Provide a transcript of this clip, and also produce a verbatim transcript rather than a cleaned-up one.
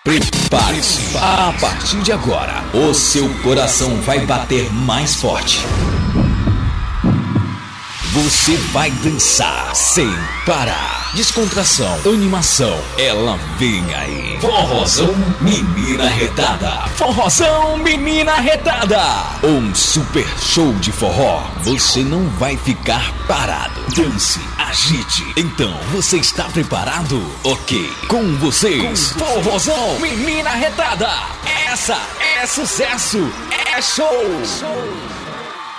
Prepare-se. A partir de agora, o seu coração vai bater mais forte. Você vai dançar sem parar. Descontração, animação, ela vem aí. Forrozão Menina Retada. Forrozão Menina Retada. Um super show de forró. Você não vai ficar parado. Dance, agite. Então, você está preparado? Ok, com vocês, com Forrozão Menina Retada. Essa é sucesso, é show. Show.